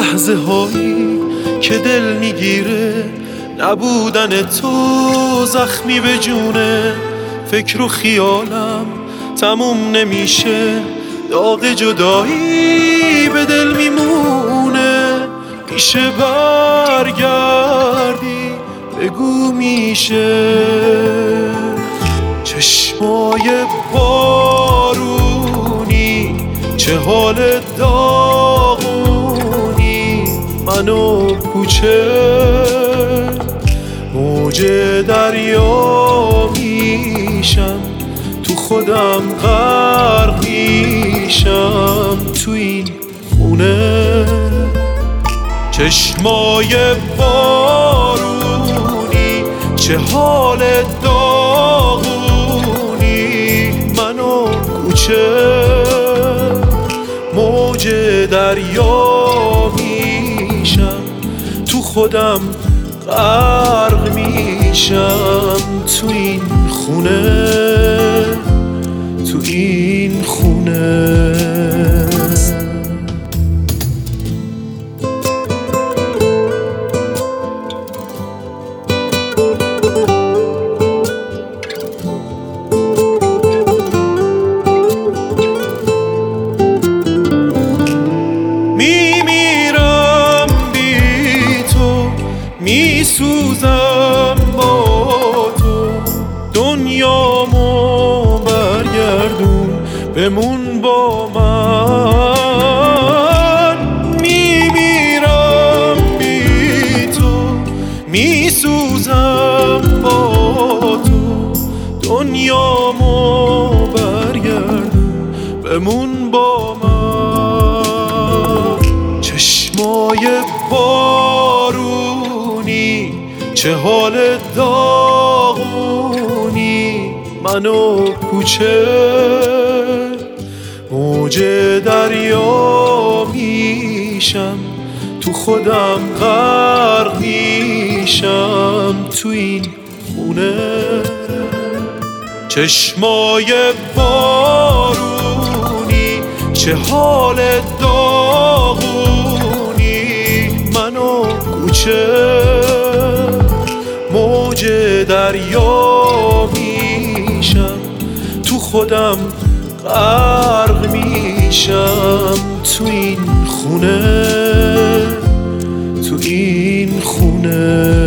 لحظه هایی که دل میگیره نبودن تو زخمی به جونه. فکر و خیالم تموم نمیشه، داغ جدایی به دل میمونه. میشه برگردی بگو میشه؟ چشمای بارونی چه حال داغونی، منو کوچه موج دریا میشم، تو خودم غرق میشم تو این خونه. چشمای بارونی چه حال داغونی، منو کوچه موج دریا میشم، تو خودم غرق میشم تو این خونه، تو این خونه. میمیرم بی تو، میسوزم با تو، دنیامو برگردون بمون با من. میمیرم بی تو، میسوزم با تو، دنیامو برگردون بمون با من. چشمای بارونی چه حال داغونی، منو کوچه موج دریا میشم، تو خودم غرق میشم تو این خونه. چشمای بارونی چه حال داغونی، منو کوچه موج دریا میشم، تو خودم غرق میشم تو این خونه، تو این خونه.